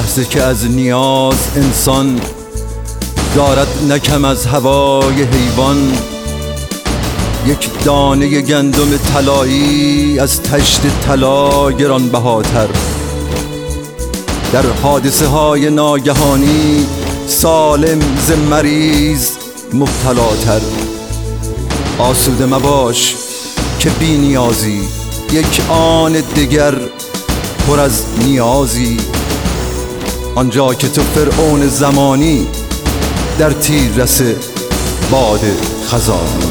لحظه که از نیاز انسان دارد نکم از هوای حیوان. یک دانه گندم طلایی از طشت طلا گرانبهاتر. در حادثه های ناگهانی سالم ز مریض مبتلاتر. آسوده مباش که بی نیازی، یک آن دگر پر از نیازی. آنجا که تو فرعون زمانی در تیررس باد خزانی.